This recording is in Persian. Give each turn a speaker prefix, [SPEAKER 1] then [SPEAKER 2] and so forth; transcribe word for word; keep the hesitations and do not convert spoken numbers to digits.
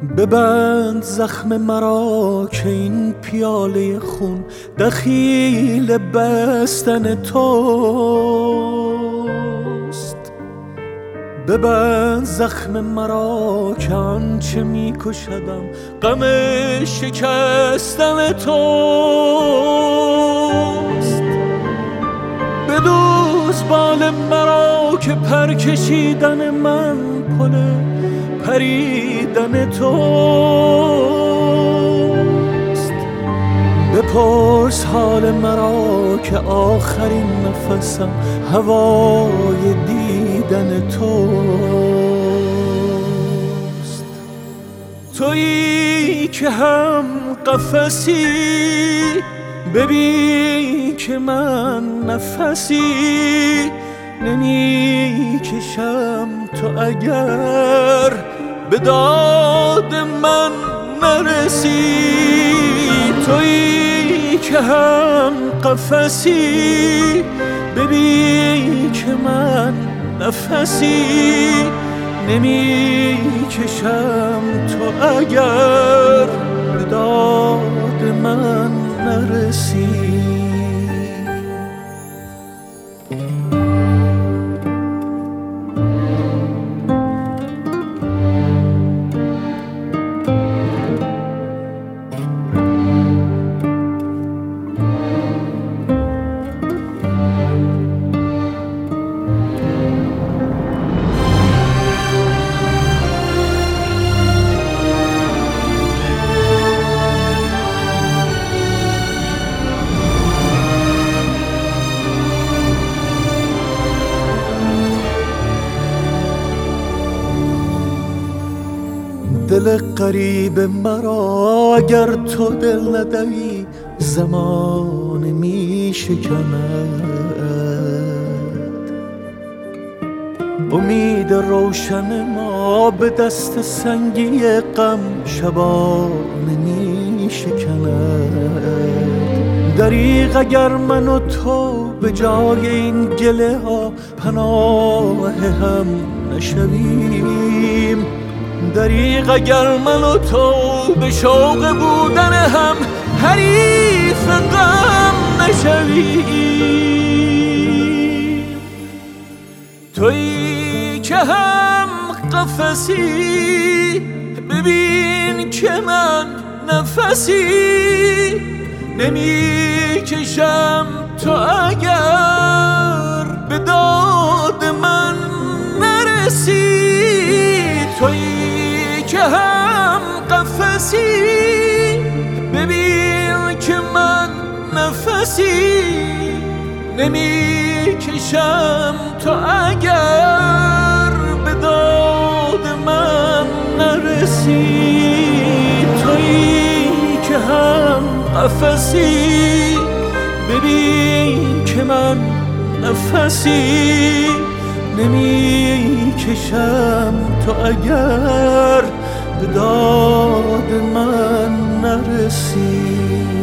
[SPEAKER 1] ببند زخم مرا که این پیاله خون دخیل بستن توست. ببند زخم مرا که آنچه می کشدم غم شکستن توست. بدوز بال مرا که پر کشیدن من پل پریدن توست. بپرس حال مرا که آخرین نفسم هوای دیدن توست. تویی که هم قفسی ببین که من نفسی نمی کشم، تو اگر به داد من نرسی. تویی که هم قفسی ببین که من نفسی نمی کشم، تو اگر به داد من نرسی. دل غریب مرا اگر تو دل ندهی زمان می شکند. امید روشن ما به دست سنگی غم شبانه می شکند. دریغ اگر من و تو به جای این گله ها پناه هم نشویم. دریغ اگر من و تو به شوق بودن هم حریف غم نشویم. تویی که هم قفسی ببین که من نفسی نمی کشم، تو اگر به داد من نرسی. تویی که هم قفسی ببین که من نفسی نمی کشم، تو اگر به داد من نرسی. تویی که هم قفسی ببین که من نفسی نمی کشم، تو اگر به داد من نرسی.